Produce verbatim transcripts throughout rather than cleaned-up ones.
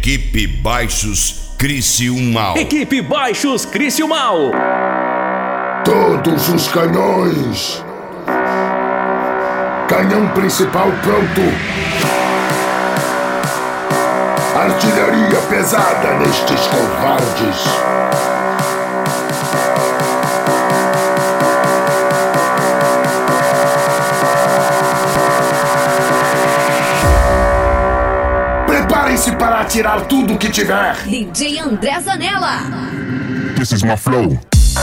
Equipe Baixos Criciúmal. Equipe Baixos Criciúmal. Todos os canhões. Canhão principal pronto. Artilharia pesada nestes covardes. Preparem-se para atirar tudo que tiver. D J André Zanella. This is my flow.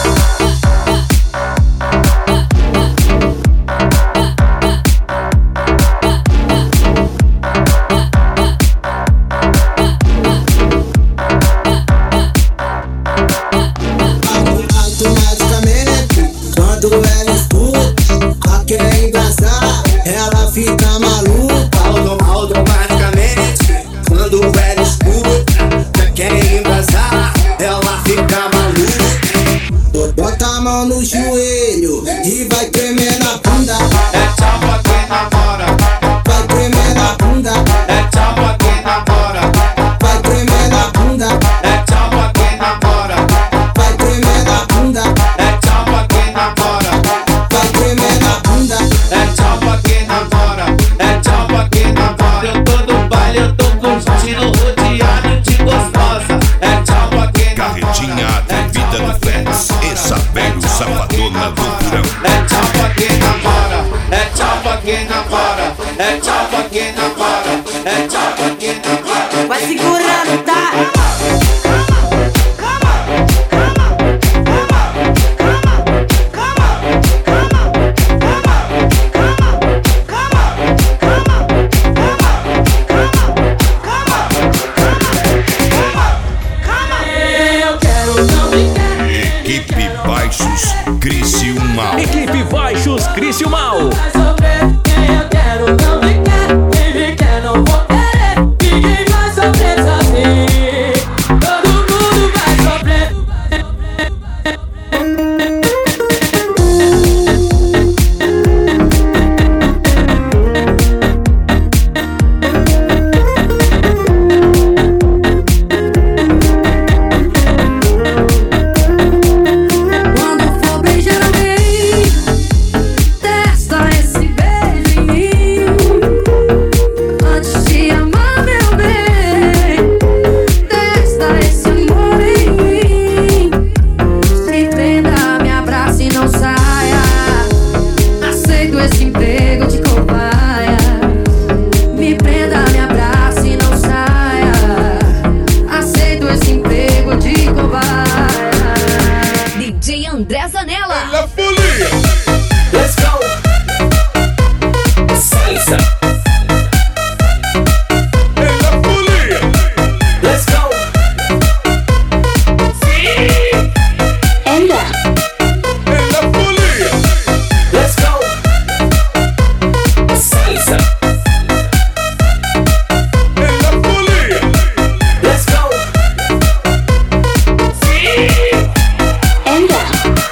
Automaticamente, quando ela escuta, a quer engraçar, ela fica maluca. Automaticamente, quando ela escuta, a quer embrasar, ela fica maluca. Bota a mão no joelho e vai tremer na bunda. É tchau pra quem namora. Vai tremer na bunda. É tchau pra quem namora. Vai tremer na bunda. É tchau pra quem namora. Vai tremer na bunda. É tchau pra quem namora. Vai tremer na bunda. É tchau pra quem namora. É tchau pra quem namora. Eu tô no baile, eu tô curtindo, rodeado de gostosa. É tchau pra quem namora. Carretinha atrevida do Feds, Isabel Safadona do Purão. É tchau pra quem namora. É tchau pra quem namora. É tchau pra quem namora. É tchau pra quem namora. Vai segurando, tá? Equipe Baixos Criciúmal. Equipe Baixos Criciúmal. André Zanella. La folia. Let's go. Salsa. La folia. Let's go. Ella. La folia. Let's go. Salsa. La folia. Let's go. Ella.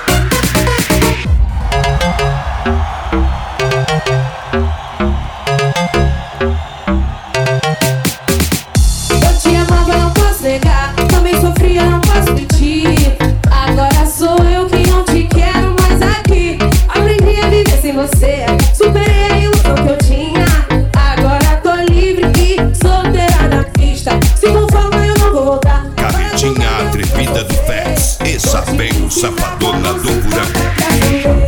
Eu te amava, não posso negar. Também sofria, não posso mentir. Agora sou eu que não te quero mais aqui. Aprendi a viver sem você. Superei a ilusão que eu tinha. Agora tô livre e solteira na pista. Se não for, eu não vou voltar. Carretinha atrevida do Feds, Isabel Safadona do Purão.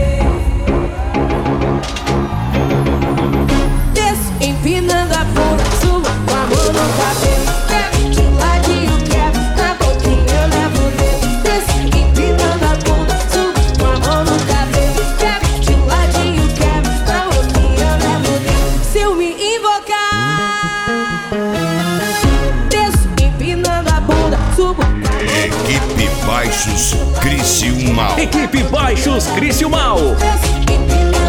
Desço, empinando a bunda, subo com a mão no cabelo. Quebro de ladinho, quebro, na boquinha eu levo o dedo. Desço, empinando a bunda, subo com a mão no cabelo. Quebro de ladinho, quebro, na boquinha eu levo o dedo. Se eu me invocar, desço, empinando a bunda, subo com a mão no cabelo. Equipe Baixos Criciúmal. Equipe Baixos Criciúmal. Desço, empinando